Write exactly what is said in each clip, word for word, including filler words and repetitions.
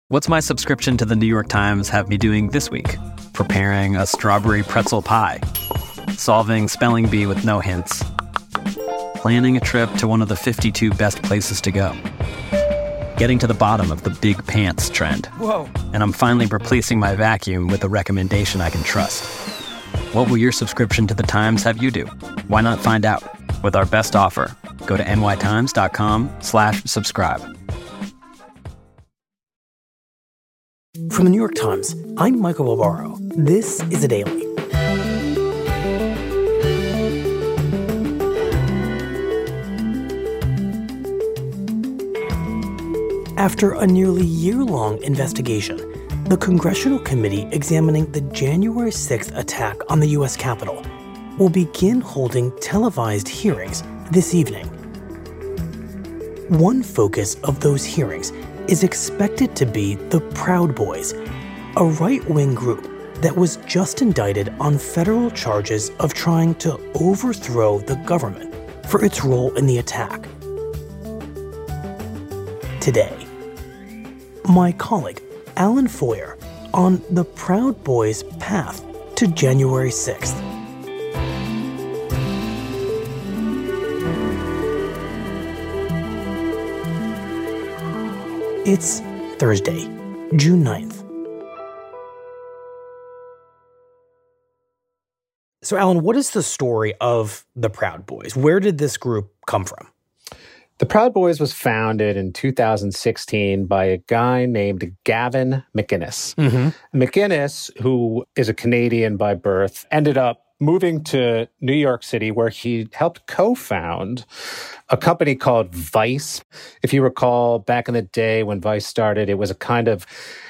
What's my subscription to the New York Times have me doing this week? Preparing a strawberry pretzel pie. Solving spelling bee with no hints. Planning a trip to one of the fifty-two best places to go. Getting to the bottom of the big pants trend. Whoa. And I'm finally replacing my vacuum with a recommendation I can trust. What will your subscription to the Times have you do? Why not find out? With our best offer, go to nytimes.com slash subscribe. From the New York Times, I'm Michael Barbaro. This is The Daily. After a nearly year-long investigation, the Congressional Committee examining the January sixth attack on the U S Capitol will begin holding televised hearings this evening. One focus of those hearings is expected to be the Proud Boys, a right-wing group that was just indicted on federal charges of trying to overthrow the government for its role in the attack. Today, my colleague, Alan Foyer, on the Proud Boys' path to January sixth. It's Thursday, June ninth. So, Alan, what is the story of the Proud Boys? Where did this group come from? The Proud Boys was founded in two thousand sixteen by a guy named Gavin McInnes. Mm-hmm. McInnes, who is a Canadian by birth, ended up moving to New York City, where he helped co-found a company called Vice. If you recall, back in the day when Vice started, it was a kind of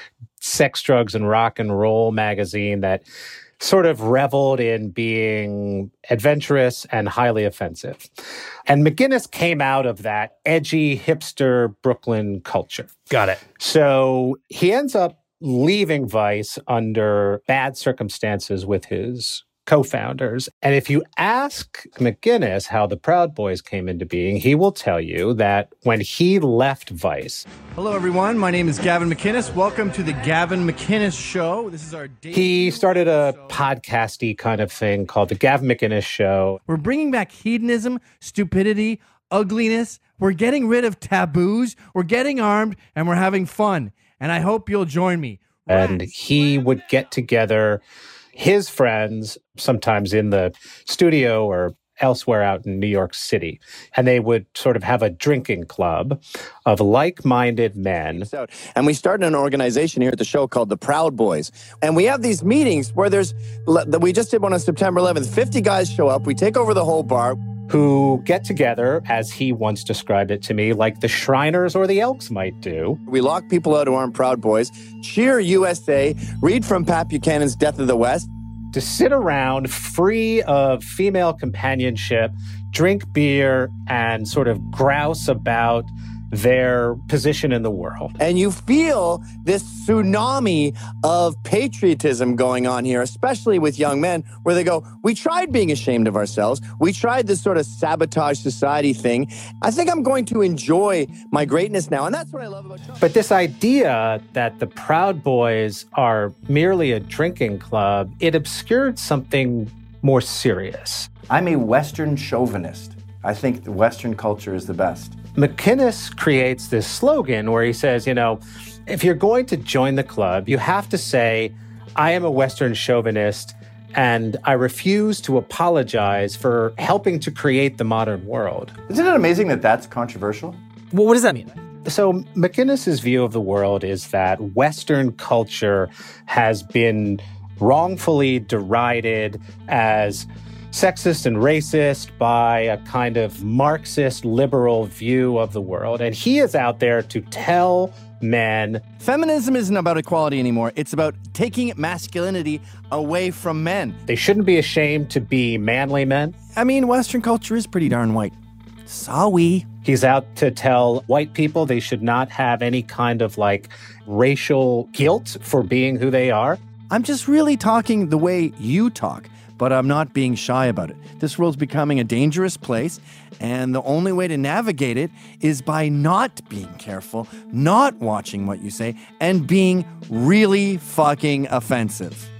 sex, drugs, and rock and roll magazine that sort of reveled in being adventurous and highly offensive. And McInnes came out of that edgy, hipster Brooklyn culture. Got it. So he ends up leaving Vice under bad circumstances with his co-founders. And if you ask McInnes how the Proud Boys came into being, he will tell you that when he left Vice... Hello, everyone. My name is Gavin McInnes. Welcome to the Gavin McInnes Show. This is our... He started a podcasty kind of thing called the Gavin McInnes Show. We're bringing back hedonism, stupidity, ugliness. We're getting rid of taboos. We're getting armed, and we're having fun. And I hope you'll join me. And he would get together his friends, sometimes in the studio or elsewhere out in New York City. And they would sort of have a drinking club of like-minded men. And we started an organization here at the show called the Proud Boys. And we have these meetings where there's, we just did one on September eleventh, fifty guys show up, we take over the whole bar. Who get together, as he once described it to me, like the Shriners or the Elks might do. We lock people out who aren't Proud Boys, cheer U S A, read from Pat Buchanan's Death of the West. To sit around free of female companionship, drink beer, and sort of grouse about their position in the world. And you feel this tsunami of patriotism going on here, especially with young men, where they go, we tried being ashamed of ourselves. We tried this sort of sabotage society thing. I think I'm going to enjoy my greatness now. And that's what I love about Trump. But this idea that the Proud Boys are merely a drinking club, it obscured something more serious. I'm a Western chauvinist. I think the Western culture is the best. McInnes creates this slogan where he says, you know, if you're going to join the club, you have to say, I am a Western chauvinist and I refuse to apologize for helping to create the modern world. Isn't it amazing that that's controversial? Well, what does that mean? So McInnes's view of the world is that Western culture has been wrongfully derided as sexist and racist by a kind of Marxist liberal view of the world. And he is out there to tell men. Feminism isn't about equality anymore. It's about taking masculinity away from men. They shouldn't be ashamed to be manly men. I mean, Western culture is pretty darn white. Sorry. He's out to tell white people they should not have any kind of like racial guilt for being who they are. I'm just really talking the way you talk. but I'm not being shy about it. This world's becoming a dangerous place, and the only way to navigate it is by not being careful, not watching what you say, and being really fucking offensive.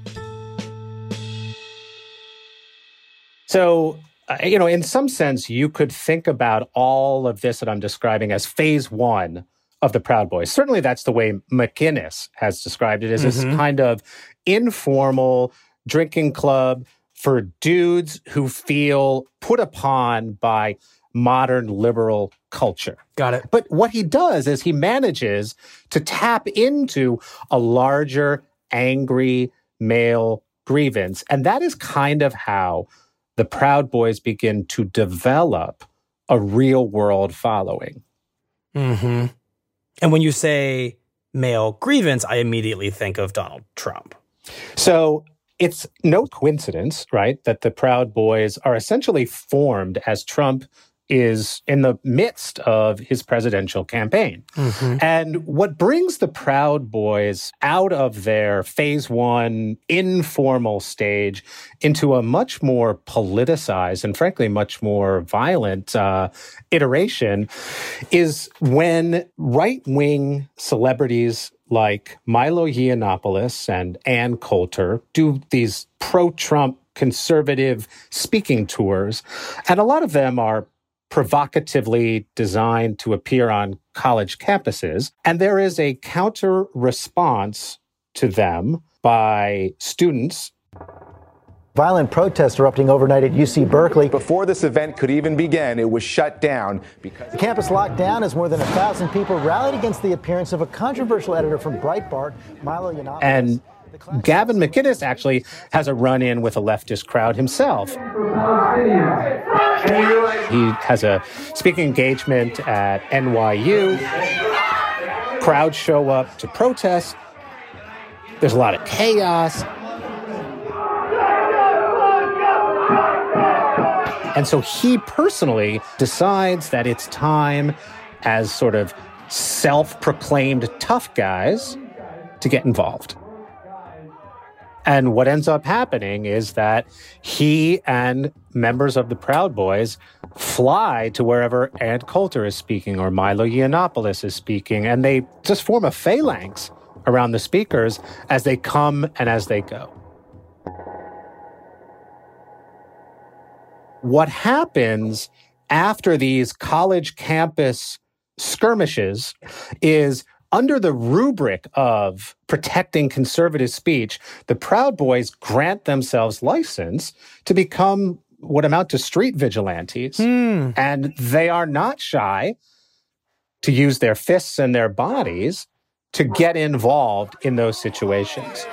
So, uh, you know, in some sense, you could think about all of this that I'm describing as phase one of the Proud Boys. Certainly that's the way McInnes has described it, as mm-hmm. this kind of informal drinking club for dudes who feel put upon by modern liberal culture. Got it. But what he does is he manages to tap into a larger, angry male grievance. And that is kind of how the Proud Boys begin to develop a real-world following. Mm-hmm. And when you say male grievance, I immediately think of Donald Trump. So it's no coincidence, right, that the Proud Boys are essentially formed as Trump is in the midst of his presidential campaign. Mm-hmm. And what brings the Proud Boys out of their phase one informal stage into a much more politicized and frankly much more violent uh, iteration is when right-wing celebrities like Milo Yiannopoulos and Ann Coulter do these pro-Trump conservative speaking tours. And a lot of them are provocatively designed to appear on college campuses. And there is a counter response to them by students. Violent protests erupting overnight at U C Berkeley. Before this event could even begin, it was shut down because the campus locked down as more than a thousand people rallied against the appearance of a controversial editor from Breitbart, Milo Yiannopoulos. And Gavin McInnes actually has a run-in with a leftist crowd himself. He has a speaking engagement at N Y U. Crowds show up to protest. There's a lot of chaos. And so he personally decides that it's time, as sort of self-proclaimed tough guys, to get involved. And what ends up happening is that he and members of the Proud Boys fly to wherever Ann Coulter is speaking or Milo Yiannopoulos is speaking, and they just form a phalanx around the speakers as they come and as they go. What happens after these college campus skirmishes is, under the rubric of protecting conservative speech, the Proud Boys grant themselves license to become what amount to street vigilantes. Hmm. And they are not shy to use their fists and their bodies to get involved in those situations.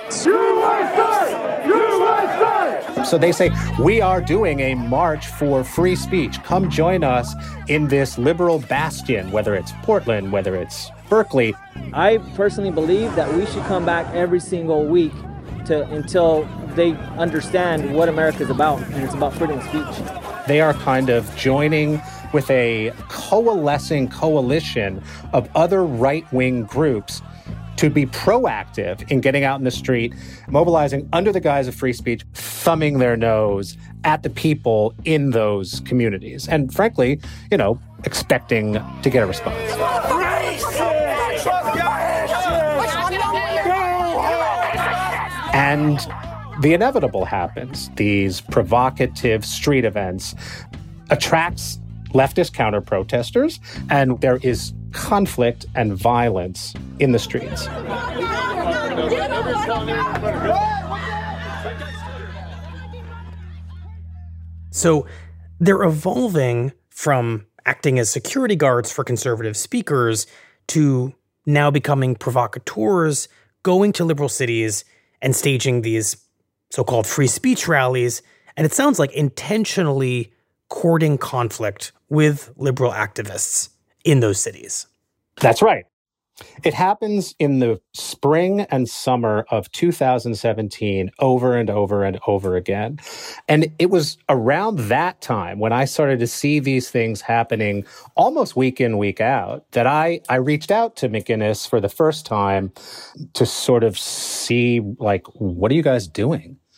So they say, we are doing a march for free speech. Come join us in this liberal bastion, whether it's Portland, whether it's Berkeley. I personally believe that we should come back every single week to until they understand what America is about, and it's about freedom of speech. They are kind of joining with a coalescing coalition of other right-wing groups to be proactive in getting out in the street, mobilizing under the guise of free speech, thumbing their nose at the people in those communities. And frankly, you know, expecting to get a response. And the inevitable happens. These provocative street events attracts leftist counter-protesters, and there is conflict and violence in the streets. So they're evolving from acting as security guards for conservative speakers to now becoming provocateurs, going to liberal cities and staging these so-called free speech rallies. And it sounds like intentionally courting conflict with liberal activists in those cities. That's right. It happens in the spring and summer of two thousand seventeen over and over and over again. And it was around that time when I started to see these things happening almost week in, week out, that I, I reached out to McInnes for the first time to sort of see, like, what are you guys doing?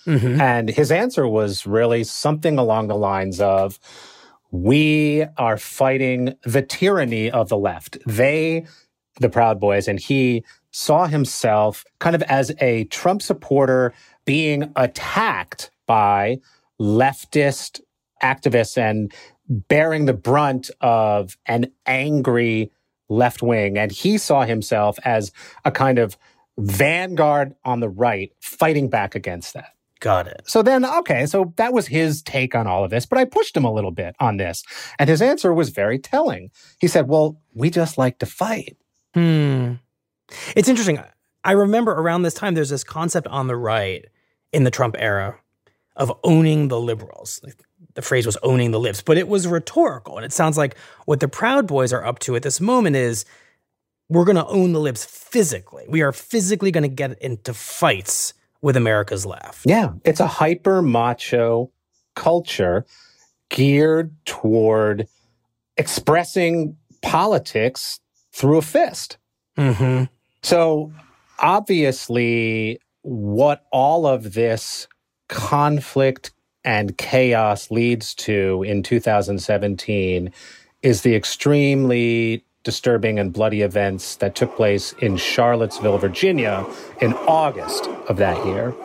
Mm-hmm. And his answer was really something along the lines of, we are fighting the tyranny of the left. They, the Proud Boys, and he saw himself kind of as a Trump supporter being attacked by leftist activists and bearing the brunt of an angry left wing. And he saw himself as a kind of vanguard on the right fighting back against that. Got it. So then, okay, so that was his take on all of this, but I pushed him a little bit on this. And his answer was very telling. He said, well, we just like to fight. Hmm. It's interesting. I remember around this time, there's this concept on the right in the Trump era of owning the liberals. The phrase was owning the libs, but it was rhetorical. And it sounds like what the Proud Boys are up to at this moment is we're going to own the libs physically. We are physically going to get into fights with America's left. Yeah, it's a hyper macho culture geared toward expressing politics through a fist. Mm-hmm. So obviously, what all of this conflict and chaos leads to in two thousand seventeen is the extremely disturbing and bloody events that took place in Charlottesville, Virginia in August of that year.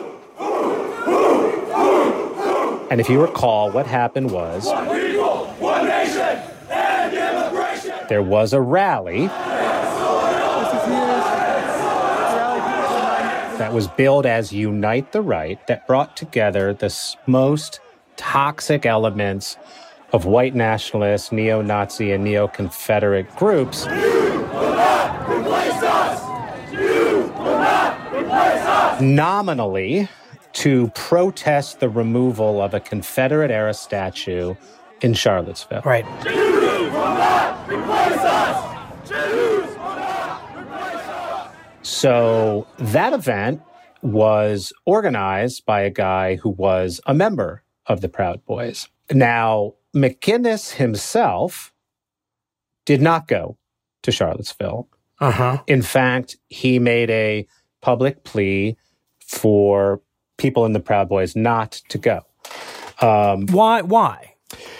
And if you recall, what happened was one people, one nation, and immigration. There was a rally that was billed as Unite the Right that brought together the most toxic elements of white nationalist, neo-Nazi, and neo-Confederate groups. You will not replace us! You will not replace us! Nominally, to protest the removal of a Confederate-era statue in Charlottesville. Right. Jews will not replace us! Jews will not replace us! So that event was organized by a guy who was a member of the Proud Boys. Now, McInnis himself did not go to Charlottesville. Uh-huh. In fact, he made a public plea for people in the Proud Boys not to go. Um, why? Why?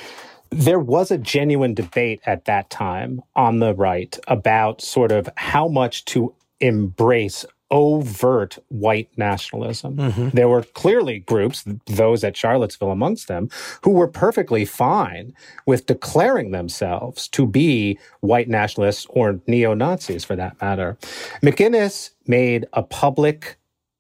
There was a genuine debate at that time on the right about sort of how much to embrace overt white nationalism. Mm-hmm. There were clearly groups, those at Charlottesville amongst them, who were perfectly fine with declaring themselves to be white nationalists or neo-Nazis for that matter. McInnis made a public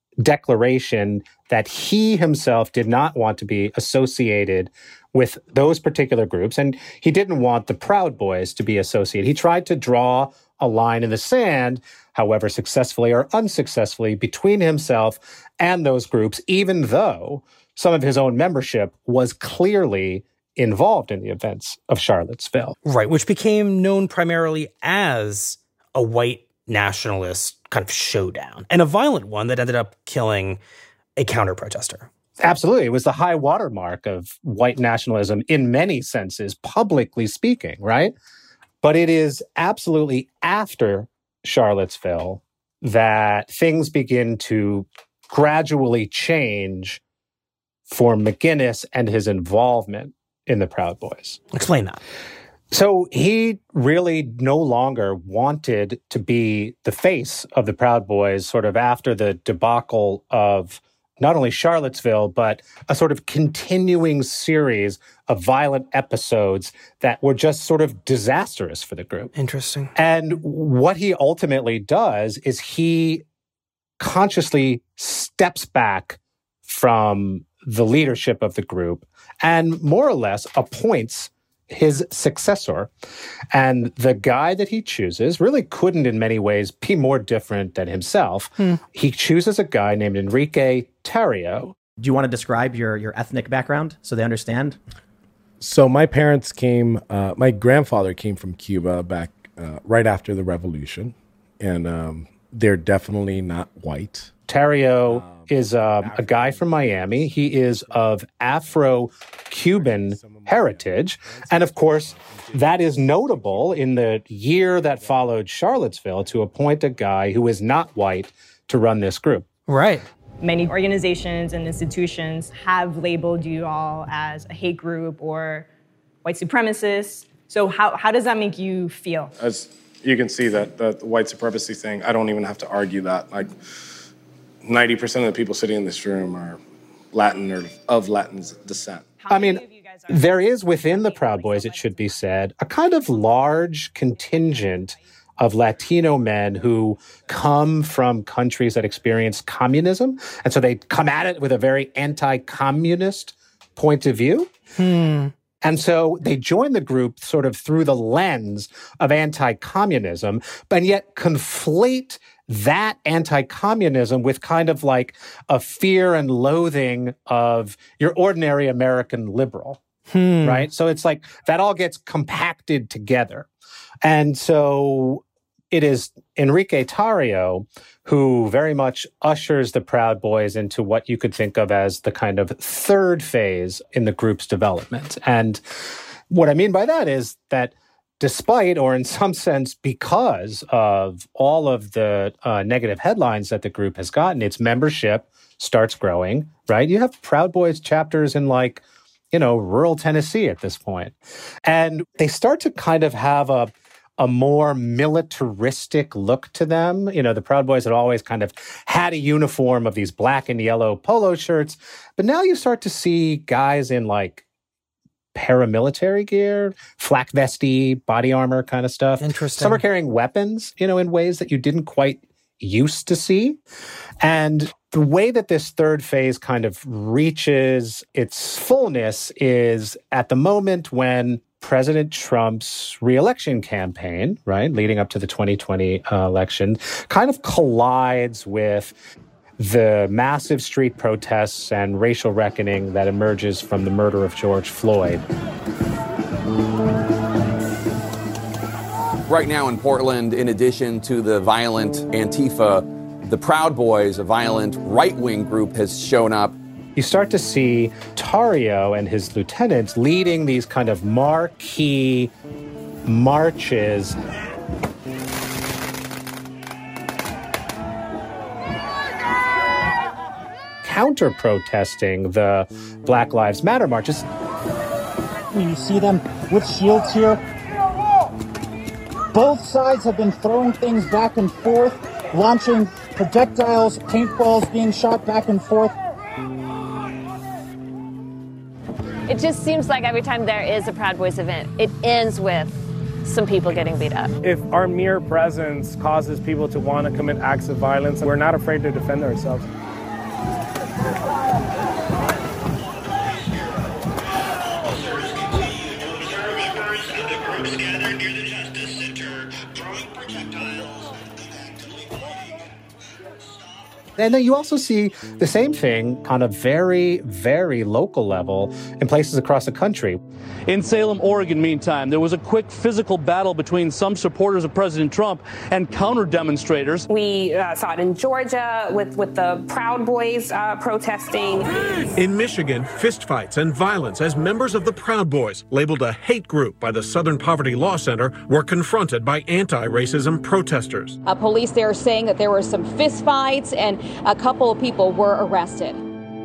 declaration that he himself did not want to be associated with those particular groups, and he didn't want the Proud Boys to be associated. He tried to draw a line in the sand, however successfully or unsuccessfully, between himself and those groups, even though some of his own membership was clearly involved in the events of Charlottesville. Right, which became known primarily as a white nationalist kind of showdown, and a violent one that ended up killing a counter-protester. Absolutely. It was the high watermark of white nationalism in many senses, publicly speaking, right? But it is absolutely after Charlottesville that things begin to gradually change for McInnis and his involvement in the Proud Boys. Explain that. So he really no longer wanted to be the face of the Proud Boys sort of after the debacle of not only Charlottesville, but a sort of continuing series of violent episodes that were just sort of disastrous for the group. Interesting. And what he ultimately does is he consciously steps back from the leadership of the group and more or less appoints his successor. And the guy that he chooses really couldn't in many ways be more different than himself. Hmm. He chooses a guy named Enrique Tarrio. Do you want to describe your, your ethnic background so they understand? So my parents came, uh, my grandfather came from Cuba back uh, right after the revolution. And um, they're definitely not white. Tarrio um, is um, a guy from Miami. He is of Afro-Cuban heritage. And of course, that is notable in the year that followed Charlottesville to appoint a guy who is not white to run this group. Right. Many organizations and institutions have labeled you all as a hate group or white supremacists. So how, how does that make you feel? As you can see, that the white supremacy thing, I don't even have to argue that. Like, ninety percent of the people sitting in this room are Latin or of Latin descent. I mean, there is within the Proud Boys, it should be said, a kind of large contingent of Latino men who come from countries that experience communism. And so they come at it with a very anti-communist point of view. Hmm. And so they join the group sort of through the lens of anti-communism, but yet conflate that anti-communism with kind of like a fear and loathing of your ordinary American liberal, Hmm. right? So it's like that all gets compacted together. And so it is Enrique Tarrio who very much ushers the Proud Boys into what you could think of as the kind of third phase in the group's development. And what I mean by that is that despite, or in some sense because of all of the uh, negative headlines that the group has gotten, its membership starts growing, right? You have Proud Boys chapters in like, you know, rural Tennessee at this point. And they start to kind of have a a more militaristic look to them. You know, the Proud Boys had always kind of had a uniform of these black and yellow polo shirts. But now you start to see guys in like paramilitary gear, flak vesty, body armor kind of stuff. Interesting. Some are carrying weapons, you know, in ways that you didn't quite used to see. And the way that this third phase kind of reaches its fullness is at the moment when President Trump's reelection campaign, right, leading up to the twenty twenty uh, election, kind of collides with the massive street protests and racial reckoning that emerges from the murder of George Floyd. Right now in Portland, in addition to the violent Antifa, the Proud Boys, a violent right-wing group, has shown up. You start to see Tarrio and his lieutenants leading these kind of marquee marches. Counter-protesting the Black Lives Matter marches. You see them with shields here. Both sides have been throwing things back and forth, launching projectiles, paintballs being shot back and forth. It just seems like every time there is a Proud Boys event, it ends with some people getting beat up. If our mere presence causes people to want to commit acts of violence, we're not afraid to defend ourselves. And then you also see the same thing on a very, very local level in places across the country. In Salem, Oregon, meantime, there was a quick physical battle between some supporters of President Trump and counter-demonstrators. We uh, saw it in Georgia with, with the Proud Boys uh, protesting. In Michigan, fistfights and violence as members of the Proud Boys, labeled a hate group by the Southern Poverty Law Center, were confronted by anti-racism protesters. Uh, police there saying that there were some fistfights and a couple of people were arrested.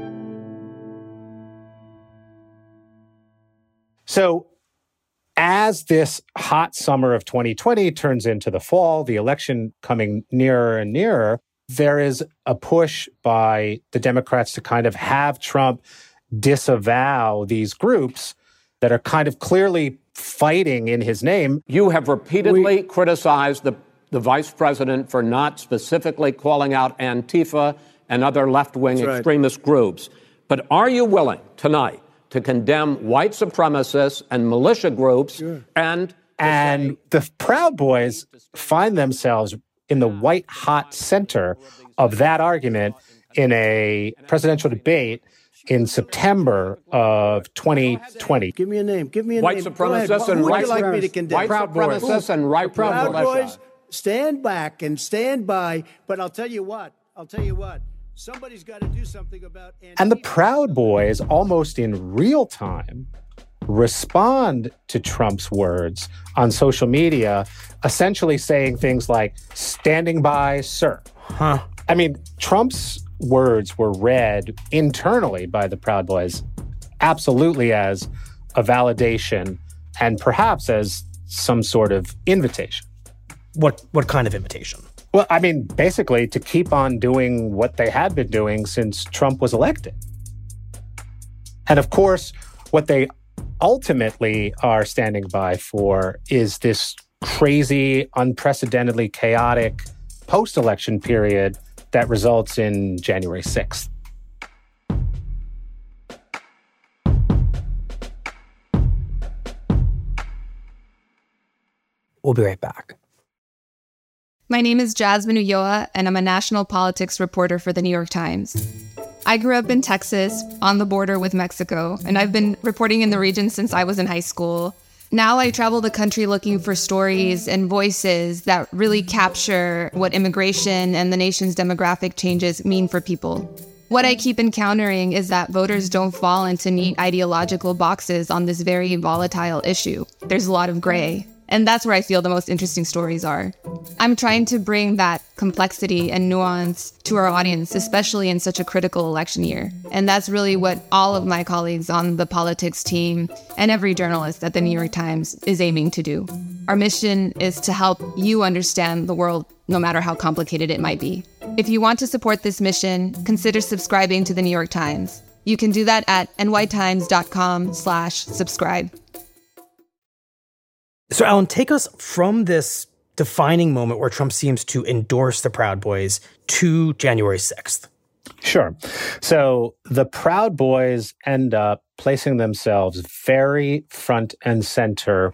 So as this hot summer of twenty twenty turns into the fall, the election coming nearer and nearer, there is a push by the Democrats to kind of have Trump disavow these groups that are kind of clearly fighting in his name. You have repeatedly we- criticized the, the vice president for not specifically calling out Antifa and other left-wing That's extremist right. groups. But are you willing tonight to condemn white supremacists and militia groups sure. and... And the Proud Boys find themselves in the white-hot center of that argument in a presidential debate in September of twenty twenty. Give me a name. Give me a white name. Supremacists and Who right would you like me to condemn? White Proud supremacists Boys. and right Proud militia. Boys, stand back and stand by. But I'll tell you what. I'll tell you what. Somebody's got to do something about... Antifa. And the Proud Boys, almost in real time, respond to Trump's words on social media, essentially saying things like, standing by, sir. Huh. I mean, Trump's words were read internally by the Proud Boys absolutely as a validation and perhaps as some sort of invitation. What what kind of invitation? Well, I mean, basically to keep on doing what they had been doing since Trump was elected. And of course, what they ultimately are standing by for is this crazy, unprecedentedly chaotic post-election period that results in January sixth. We'll be right back. My name is Jasmine Ulloa, and I'm a national politics reporter for the New York Times. I grew up in Texas, on the border with Mexico, and I've been reporting in the region since I was in high school. Now I travel the country looking for stories and voices that really capture what immigration and the nation's demographic changes mean for people. What I keep encountering is that voters don't fall into neat ideological boxes on this very volatile issue. There's a lot of gray. And that's where I feel the most interesting stories are. I'm trying to bring that complexity and nuance to our audience, especially in such a critical election year. And that's really what all of my colleagues on the politics team and every journalist at the New York Times is aiming to do. Our mission is to help you understand the world, no matter how complicated it might be. If you want to support this mission, consider subscribing to the New York Times. You can do that at nytimes.com slash subscribe. So, Alan, take us from this defining moment where Trump seems to endorse the Proud Boys to January sixth. Sure. So the Proud Boys end up placing themselves very front and center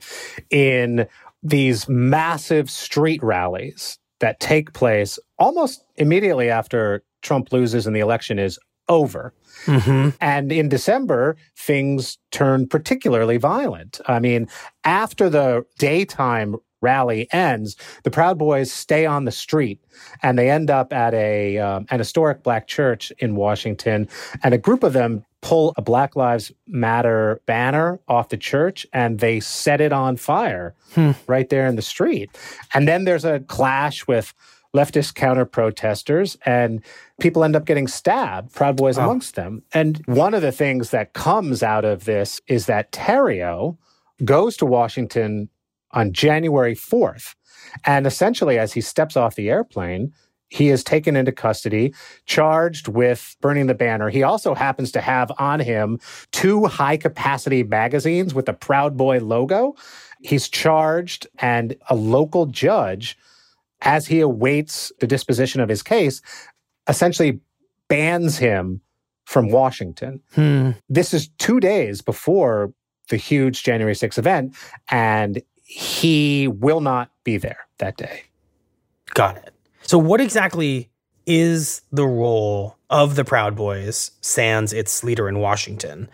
in these massive street rallies that take place almost immediately after Trump loses and the election is over. Mm-hmm. And in December, things turn particularly violent. I mean, after the daytime rally ends, the Proud Boys stay on the street and they end up at a um, an historic black church in Washington. And a group of them pull a Black Lives Matter banner off the church and they set it on fire hmm. right there in the street. And then there's a clash with leftist counter-protesters, and people end up getting stabbed, Proud Boys oh. amongst them. And one of the things that comes out of this is that Theriot goes to Washington on January fourth. And essentially, as he steps off the airplane, he is taken into custody, charged with burning the banner. He also happens to have on him two high-capacity magazines with the Proud Boy logo. He's charged, and a local judge, as he awaits the disposition of his case, essentially bans him from Washington. Hmm. This is two days before the huge January sixth event, and he will not be there that day. Got it. So what exactly is the role of the Proud Boys, sans its leader in Washington,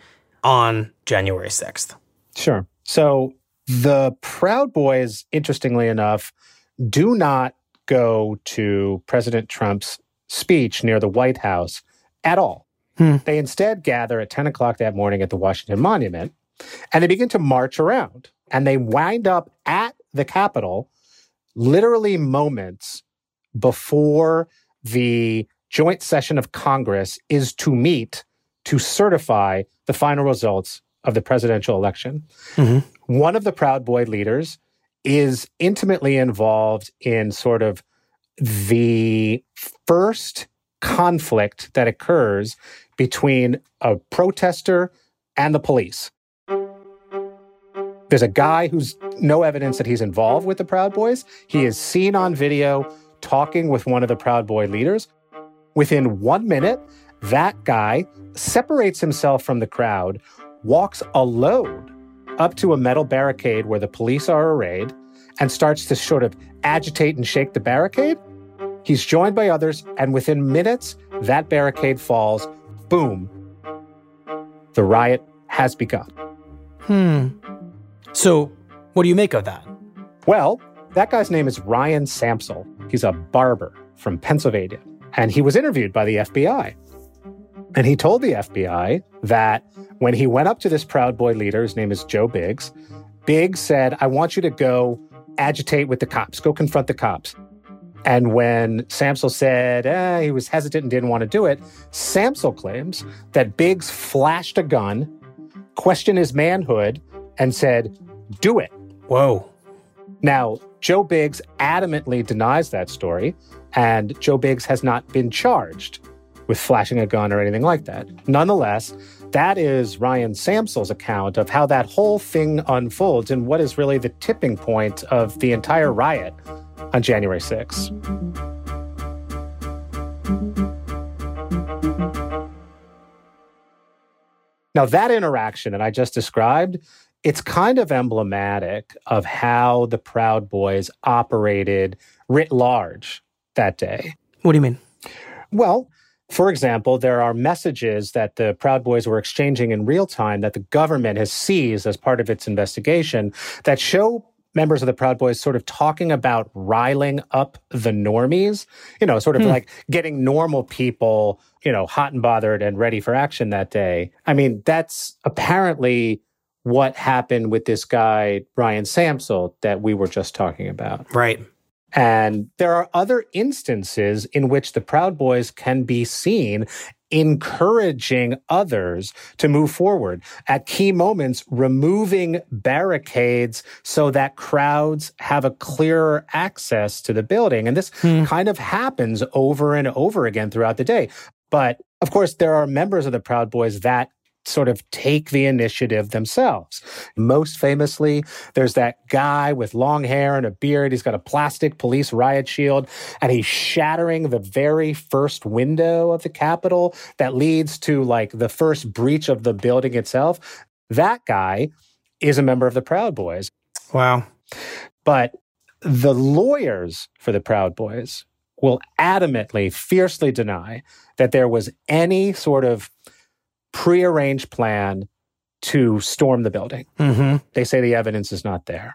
on January sixth? Sure. So the Proud Boys, interestingly enough, do not go to President Trump's speech near the White House at all. Hmm. They instead gather at ten o'clock that morning at the Washington Monument, and they begin to march around. And they wind up at the Capitol literally moments before the joint session of Congress is to meet to certify the final results of the presidential election. Mm-hmm. One of the Proud Boy leaders is intimately involved in sort of the first conflict that occurs between a protester and the police. There's a guy who's no evidence that he's involved with the Proud Boys. He is seen on video talking with one of the Proud Boy leaders. Within one minute, that guy separates himself from the crowd, walks alone up to a metal barricade where the police are arrayed, and starts to sort of agitate and shake the barricade. He's joined by others, and within minutes, that barricade falls. Boom. The riot has begun. Hmm. So, what do you make of that? Well, that guy's name is Ryan Samsel. He's a barber from Pennsylvania, and he was interviewed by the F B I. And he told the F B I that when he went up to this Proud Boy leader, his name is Joe Biggs, Biggs said, "I want you to go agitate with the cops, go confront the cops." And when Samsel said eh, he was hesitant and didn't want to do it, Samsel claims that Biggs flashed a gun, questioned his manhood, and said, do it. Whoa. Now, Joe Biggs adamantly denies that story, and Joe Biggs has not been charged with flashing a gun or anything like that. Nonetheless, that is Ryan Samsel's account of how that whole thing unfolds and what is really the tipping point of the entire riot on January sixth. Now, that interaction that I just described, it's kind of emblematic of how the Proud Boys operated writ large that day. What do you mean? Well, for example, there are messages that the Proud Boys were exchanging in real time that the government has seized as part of its investigation that show members of the Proud Boys sort of talking about riling up the normies, you know, sort of hmm. like getting normal people, you know, hot and bothered and ready for action that day. I mean, that's apparently what happened with this guy, Ryan Samsel, that we were just talking about. Right. And there are other instances in which the Proud Boys can be seen encouraging others to move forward at key moments, removing barricades so that crowds have a clearer access to the building. And this hmm. kind of happens over and over again throughout the day. But of course, there are members of the Proud Boys that sort of take the initiative themselves. Most famously, there's that guy with long hair and a beard. He's got a plastic police riot shield, and he's shattering the very first window of the Capitol that leads to like the first breach of the building itself. That guy is a member of the Proud Boys. Wow. But the lawyers for the Proud Boys will adamantly, fiercely deny that there was any sort of prearranged plan to storm the building. Mm-hmm. They say the evidence is not there.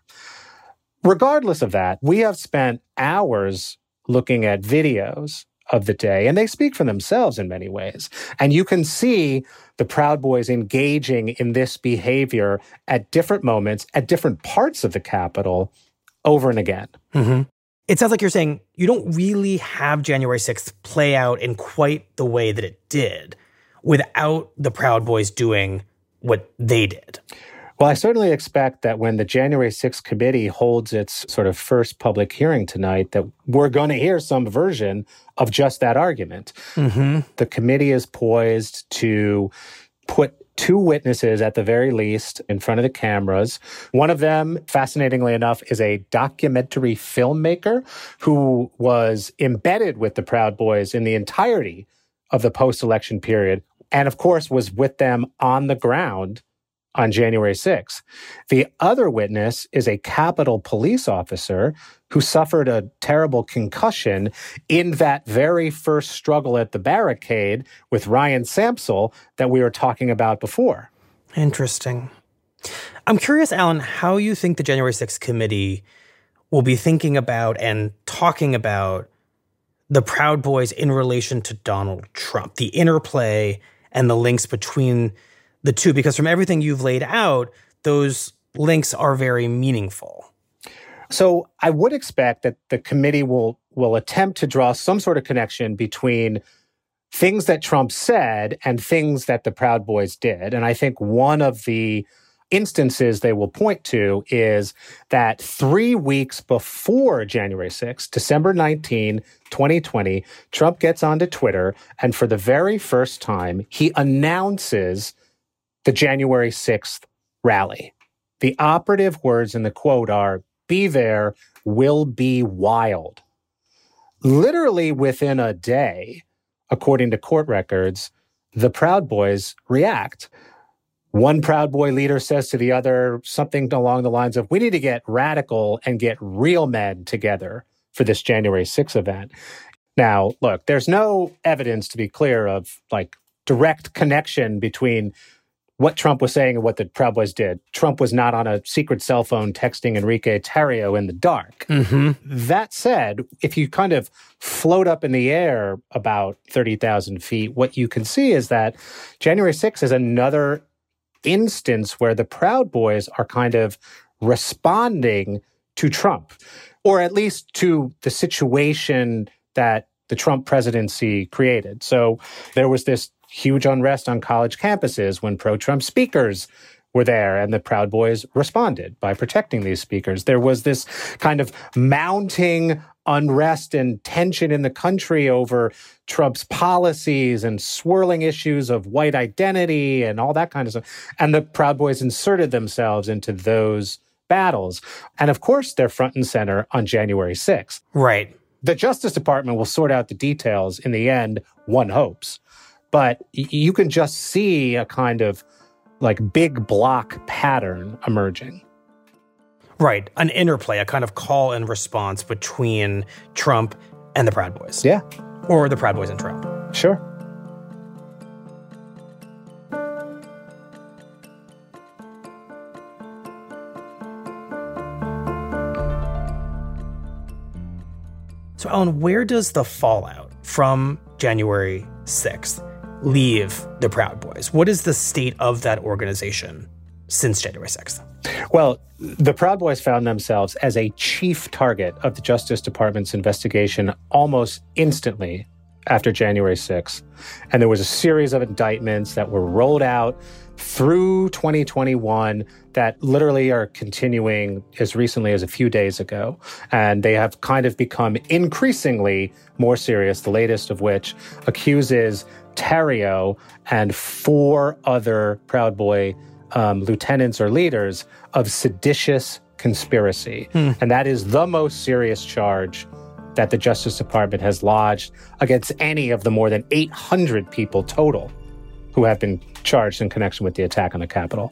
Regardless of that, we have spent hours looking at videos of the day, and they speak for themselves in many ways. And you can see the Proud Boys engaging in this behavior at different moments, at different parts of the Capitol, over and again. Mm-hmm. It sounds like you're saying you don't really have January sixth play out in quite the way that it did without the Proud Boys doing what they did. Well, I certainly expect that when the January sixth committee holds its sort of first public hearing tonight, that we're going to hear some version of just that argument. Mm-hmm. The committee is poised to put two witnesses at the very least in front of the cameras. One of them, fascinatingly enough, is a documentary filmmaker who was embedded with the Proud Boys in the entirety of the post-election period, and of course was with them on the ground on January sixth. The other witness is a Capitol police officer who suffered a terrible concussion in that very first struggle at the barricade with Ryan Samsel that we were talking about before. Interesting. I'm curious, Alan, how you think the January sixth committee will be thinking about and talking about the Proud Boys in relation to Donald Trump, the interplay and the links between the two, because from everything you've laid out, those links are very meaningful. So I would expect that the committee will will attempt to draw some sort of connection between things that Trump said and things that the Proud Boys did. And I think one of the instances they will point to is that three weeks before January sixth, December nineteenth, twenty twenty, Trump gets onto Twitter, and for the very first time, he announces the January sixth rally. The operative words in the quote are, "Be there, will be wild." Literally within a day, according to court records, the Proud Boys react. One Proud Boy leader says to the other something along the lines of, "We need to get radical and get real men together for this January sixth event." Now, look, there's no evidence, to be clear, of like direct connection between what Trump was saying and what the Proud Boys did. Trump was not on a secret cell phone texting Enrique Tarrio in the dark. Mm-hmm. That said, if you kind of float up in the air about thirty thousand feet, what you can see is that January sixth is another instance where the Proud Boys are kind of responding to Trump. or at least to the situation that the Trump presidency created. So there was this huge unrest on college campuses when pro-Trump speakers were there, and the Proud Boys responded by protecting these speakers. There was this kind of mounting unrest and tension in the country over Trump's policies and swirling issues of white identity and all that kind of stuff. And the Proud Boys inserted themselves into those battles. And of course, they're front and center on January sixth. Right. The Justice Department will sort out the details in the end, one hopes. But y- you can just see a kind of like big block pattern emerging. Right. An interplay, a kind of call and response between Trump and the Proud Boys. Yeah. Or the Proud Boys and Trump. Sure. So, Ellen, where does the fallout from January sixth leave the Proud Boys? What is the state of that organization since January sixth? Well, the Proud Boys found themselves as a chief target of the Justice Department's investigation almost instantly after January sixth. And there was a series of indictments that were rolled out through twenty twenty-one that literally are continuing as recently as a few days ago. And they have kind of become increasingly more serious, the latest of which accuses Tarrio and four other Proud Boy um, lieutenants or leaders of seditious conspiracy. Hmm. And that is the most serious charge that the Justice Department has lodged against any of the more than eight hundred people total who have been charged in connection with the attack on the Capitol.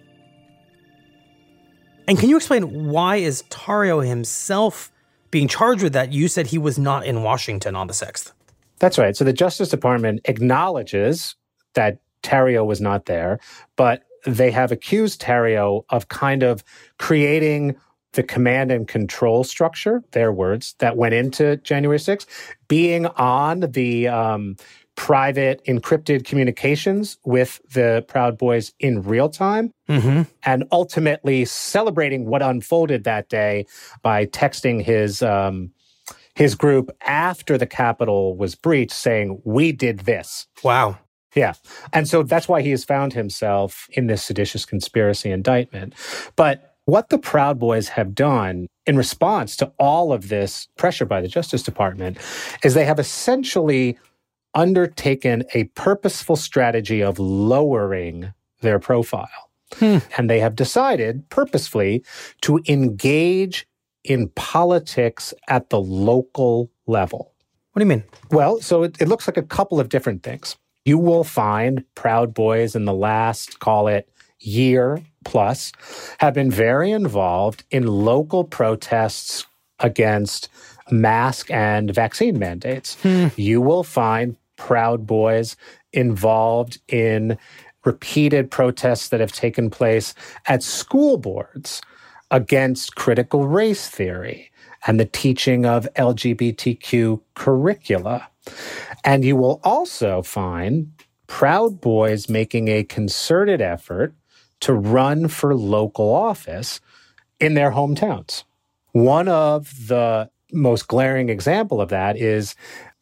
And can you explain why is Tarrio himself being charged with that? You said he was not in Washington on the sixth. That's right. So the Justice Department acknowledges that Tarrio was not there, but they have accused Tarrio of kind of creating the command and control structure, their words, that went into January sixth, being on the um, private encrypted communications with the Proud Boys in real time, mm-hmm. and ultimately celebrating what unfolded that day by texting his um, his group after the Capitol was breached saying, "We did this." Wow. Yeah. And so that's why he has found himself in this seditious conspiracy indictment. But what the Proud Boys have done in response to all of this pressure by the Justice Department is they have essentially undertaken a purposeful strategy of lowering their profile. Hmm. And they have decided purposefully to engage in politics at the local level. What do you mean? Well, so it, it looks like a couple of different things. You will find Proud Boys in the last, call it, year plus, have been very involved in local protests against mask and vaccine mandates. Hmm. You will find Proud Boys involved in repeated protests that have taken place at school boards against critical race theory and the teaching of L G B T Q curricula. And you will also find Proud Boys making a concerted effort to run for local office in their hometowns. One of the most glaring example of that is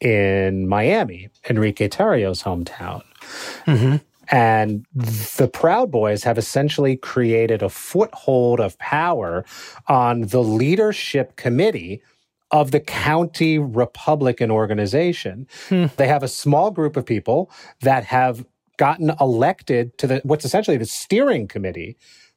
in Miami, Enrique Tarrio's hometown. Mm-hmm. And the Proud Boys have essentially created a foothold of power on the leadership committee of the county Republican organization. Hmm. They have a small group of people that have gotten elected to the what's essentially the steering committee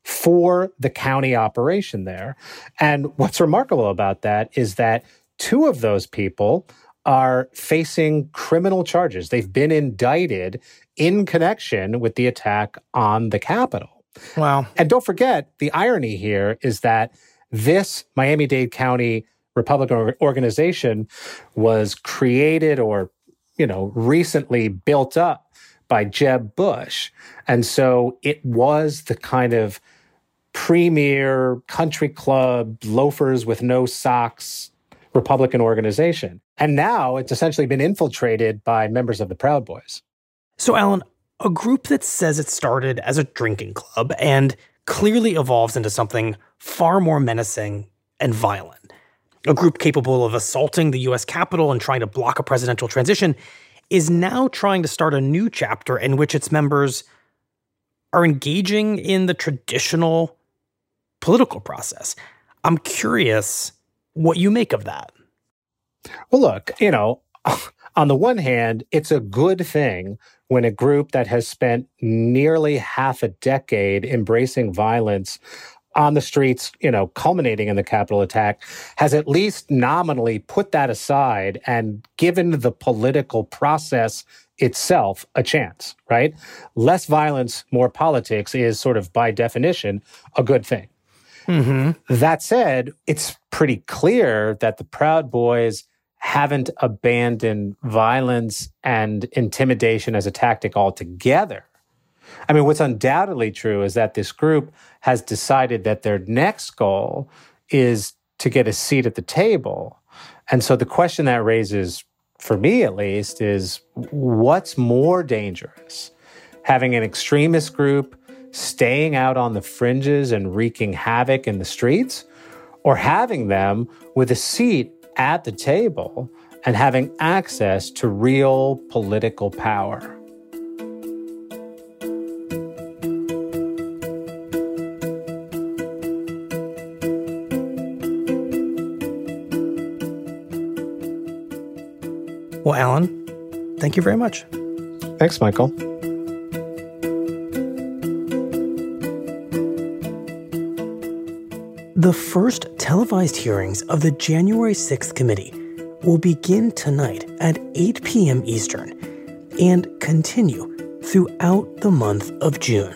for the county operation there. And what's remarkable about that is that two of those people are facing criminal charges. They've been indicted in connection with the attack on the Capitol. Wow. And don't forget, the irony here is that this Miami-Dade County Republican organization was created or, you know, recently built up by Jeb Bush. And so it was the kind of premier country club, loafers with no socks Republican organization. And now it's essentially been infiltrated by members of the Proud Boys. So, Alan, a group that says it started as a drinking club and clearly evolves into something far more menacing and violent. a group capable of assaulting the U S Capitol and trying to block a presidential transition, is now trying to start a new chapter in which its members are engaging in the traditional political process. I'm curious what you make of that. Well, look, you know, on the one hand, it's a good thing when a group that has spent nearly half a decade embracing violence on the streets, you know, culminating in the Capitol attack, has at least nominally put that aside and given the political process itself a chance, right? Less violence, more politics is sort of by definition a good thing. Mm-hmm. That said, it's pretty clear that the Proud Boys haven't abandoned violence and intimidation as a tactic altogether. I mean, what's undoubtedly true is that this group has decided that their next goal is to get a seat at the table. And so the question that raises, for me at least, is what's more dangerous? Having an extremist group staying out on the fringes and wreaking havoc in the streets, or having them with a seat at the table and having access to real political power? Well, Alan, thank you very much. Thanks, Michael. The first televised hearings of the January sixth committee will begin tonight at eight p.m. Eastern and continue throughout the month of June.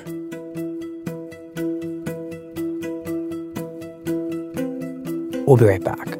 We'll be right back.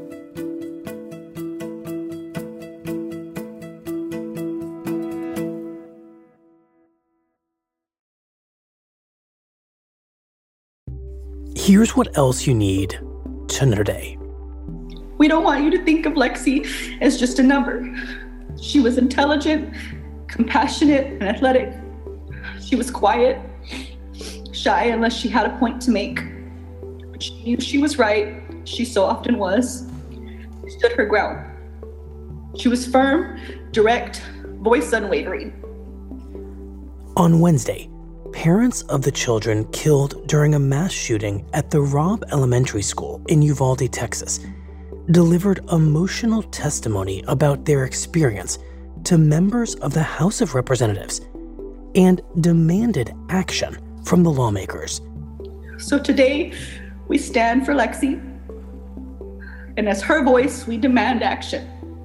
Here's what else you need to know today. We don't want you to think of Lexi as just a number. She was intelligent, compassionate, and athletic. She was quiet, shy unless she had a point to make. But she knew she was right. She so often was. She stood her ground. She was firm, direct, voice unwavering. On Wednesday, parents of the children killed during a mass shooting at the Robb Elementary School in Uvalde, Texas, delivered emotional testimony about their experience to members of the House of Representatives and demanded action from the lawmakers. So today, we stand for Lexi, and as her voice, we demand action.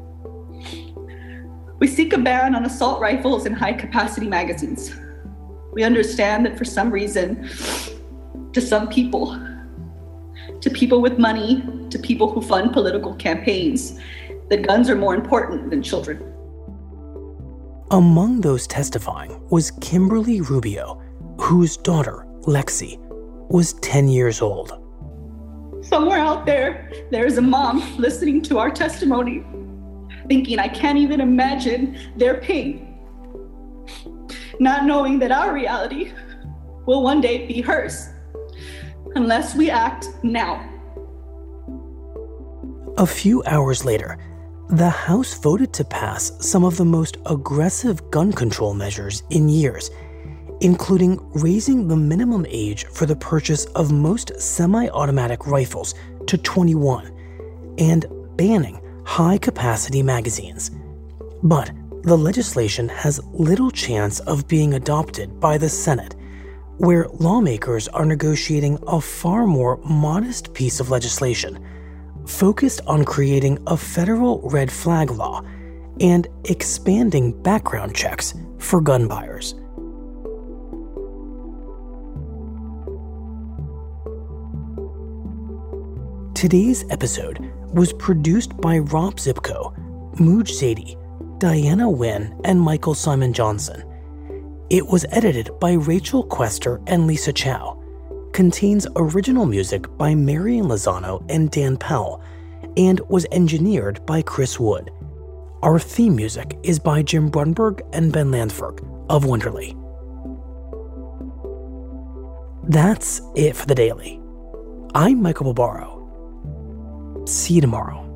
We seek a ban on assault rifles and high-capacity magazines. We understand that for some reason, to some people, to people with money, to people who fund political campaigns, that guns are more important than children. Among those testifying was Kimberly Rubio, whose daughter, Lexi, was ten years old. Somewhere out there, there's a mom listening to our testimony, thinking, I can't even imagine their pain. Not knowing that our reality will one day be hers, unless we act now. A few hours later, the House voted to pass some of the most aggressive gun control measures in years, including raising the minimum age for the purchase of most semi-automatic rifles to twenty-one and banning high-capacity magazines. But the legislation has little chance of being adopted by the Senate, where lawmakers are negotiating a far more modest piece of legislation focused on creating a federal red flag law and expanding background checks for gun buyers. Today's episode was produced by Rob Zipko, Mooj Zadie, Diana Wynn, and Michael Simon Johnson. It was edited by Rachel Quester and Lisa Chow, contains original music by Marian Lozano and Dan Powell, and was engineered by Chris Wood. Our theme music is by Jim Brunberg and Ben Landberg of Wonderly. That's it for the Daily. I'm Michael Barbaro. See you tomorrow.